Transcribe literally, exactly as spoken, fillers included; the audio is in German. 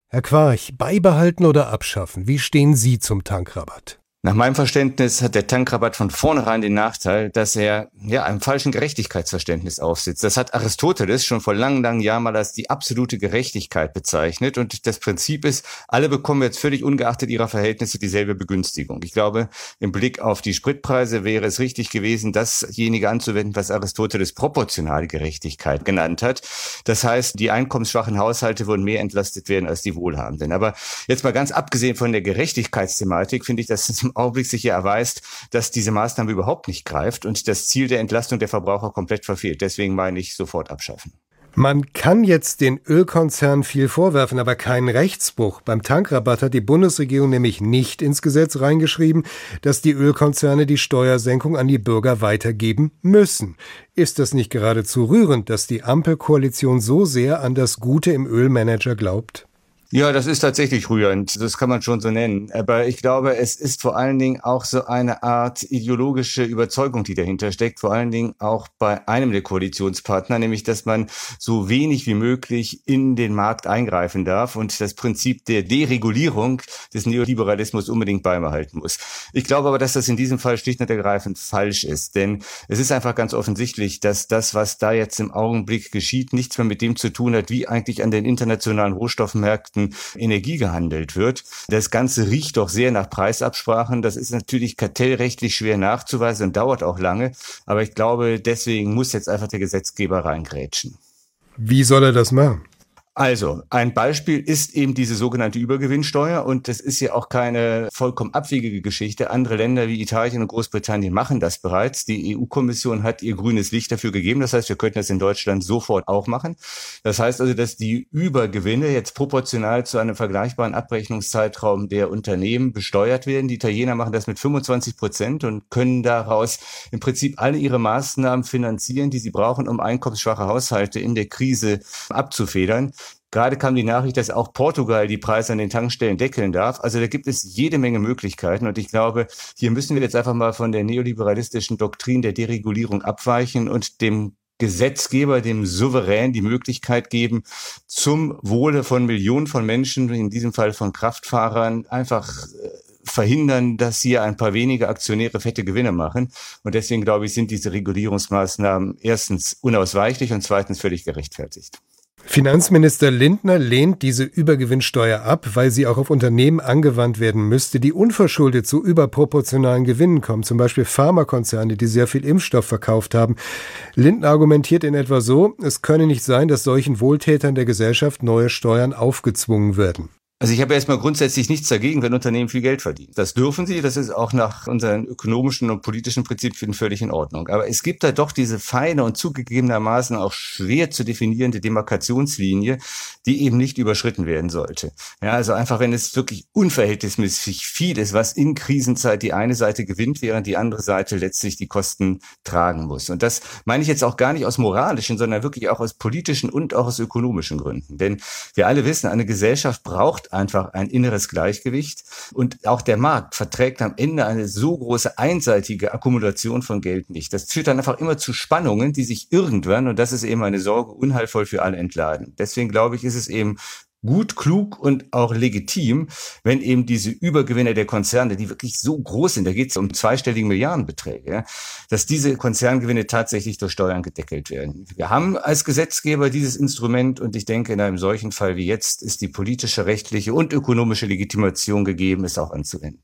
Herr Quarch, beibehalten oder abschaffen? Wie stehen Sie zum Tankrabatt? Nach meinem Verständnis hat der Tankrabatt von vornherein den Nachteil, dass er ja einem falschen Gerechtigkeitsverständnis aufsitzt. Das hat Aristoteles schon vor langen, langen Jahren mal als die absolute Gerechtigkeit bezeichnet. Und das Prinzip ist, alle bekommen jetzt völlig ungeachtet ihrer Verhältnisse dieselbe Begünstigung. Ich glaube, im Blick auf die Spritpreise wäre es richtig gewesen, dasjenige anzuwenden, was Aristoteles proportionale Gerechtigkeit genannt hat. Das heißt, die einkommensschwachen Haushalte würden mehr entlastet werden als die Wohlhabenden. Aber jetzt mal ganz abgesehen von der Gerechtigkeitsthematik, finde ich, dass es im Augenblick sich ja erweist, dass diese Maßnahme überhaupt nicht greift und das Ziel der Entlastung der Verbraucher komplett verfehlt. Deswegen meine ich, sofort abschaffen. Man kann jetzt den Ölkonzernen viel vorwerfen, aber keinen Rechtsbruch. Beim Tankrabatt hat die Bundesregierung nämlich nicht ins Gesetz reingeschrieben, dass die Ölkonzerne die Steuersenkung an die Bürger weitergeben müssen. Ist das nicht geradezu rührend, dass die Ampelkoalition so sehr an das Gute im Ölmanager glaubt? Ja, das ist tatsächlich rührend. Das kann man schon so nennen. Aber ich glaube, es ist vor allen Dingen auch so eine Art ideologische Überzeugung, die dahinter steckt. Vor allen Dingen auch bei einem der Koalitionspartner, nämlich, dass man so wenig wie möglich in den Markt eingreifen darf und das Prinzip der Deregulierung des Neoliberalismus unbedingt beibehalten muss. Ich glaube aber, dass das in diesem Fall schlicht und ergreifend falsch ist. Denn es ist einfach ganz offensichtlich, dass das, was da jetzt im Augenblick geschieht, nichts mehr mit dem zu tun hat, wie eigentlich an den internationalen Rohstoffmärkten Energie gehandelt wird. Das Ganze riecht doch sehr nach Preisabsprachen. Das ist natürlich kartellrechtlich schwer nachzuweisen und dauert auch lange. Aber ich glaube, deswegen muss jetzt einfach der Gesetzgeber reingrätschen. Wie soll er das machen? Also, ein Beispiel ist eben diese sogenannte Übergewinnsteuer und das ist ja auch keine vollkommen abwegige Geschichte. Andere Länder wie Italien und Großbritannien machen das bereits. Die E U-Kommission hat ihr grünes Licht dafür gegeben. Das heißt, wir könnten das in Deutschland sofort auch machen. Das heißt also, dass die Übergewinne jetzt proportional zu einem vergleichbaren Abrechnungszeitraum der Unternehmen besteuert werden. Die Italiener machen das mit fünfundzwanzig Prozent und können daraus im Prinzip alle ihre Maßnahmen finanzieren, die sie brauchen, um einkommensschwache Haushalte in der Krise abzufedern. Gerade kam die Nachricht, dass auch Portugal die Preise an den Tankstellen deckeln darf. Also da gibt es jede Menge Möglichkeiten. Und ich glaube, hier müssen wir jetzt einfach mal von der neoliberalistischen Doktrin der Deregulierung abweichen und dem Gesetzgeber, dem Souverän, die Möglichkeit geben, zum Wohle von Millionen von Menschen, in diesem Fall von Kraftfahrern, einfach verhindern, dass hier ein paar wenige Aktionäre fette Gewinne machen. Und deswegen, glaube ich, sind diese Regulierungsmaßnahmen erstens unausweichlich und zweitens völlig gerechtfertigt. Finanzminister Lindner lehnt diese Übergewinnsteuer ab, weil sie auch auf Unternehmen angewandt werden müsste, die unverschuldet zu überproportionalen Gewinnen kommen, zum Beispiel Pharmakonzerne, die sehr viel Impfstoff verkauft haben. Lindner argumentiert in etwa so, es könne nicht sein, dass solchen Wohltätern der Gesellschaft neue Steuern aufgezwungen werden. Also ich habe erstmal grundsätzlich nichts dagegen, wenn Unternehmen viel Geld verdienen. Das dürfen sie, das ist auch nach unseren ökonomischen und politischen Prinzipien völlig in Ordnung. Aber es gibt da doch diese feine und zugegebenermaßen auch schwer zu definierende Demarkationslinie, die eben nicht überschritten werden sollte. Ja, also einfach, wenn es wirklich unverhältnismäßig viel ist, was in Krisenzeit die eine Seite gewinnt, während die andere Seite letztlich die Kosten tragen muss. Und das meine ich jetzt auch gar nicht aus moralischen, sondern wirklich auch aus politischen und auch aus ökonomischen Gründen. Denn wir alle wissen, eine Gesellschaft braucht einfach ein inneres Gleichgewicht und auch der Markt verträgt am Ende eine so große einseitige Akkumulation von Geld nicht. Das führt dann einfach immer zu Spannungen, die sich irgendwann, und das ist eben eine Sorge, unheilvoll für alle entladen. Deswegen glaube ich, ist es eben gut, klug und auch legitim, wenn eben diese Übergewinne der Konzerne, die wirklich so groß sind, da geht es um zweistellige Milliardenbeträge, ja, dass diese Konzerngewinne tatsächlich durch Steuern gedeckelt werden. Wir haben als Gesetzgeber dieses Instrument und ich denke, in einem solchen Fall wie jetzt ist die politische, rechtliche und ökonomische Legitimation gegeben, es auch anzuwenden.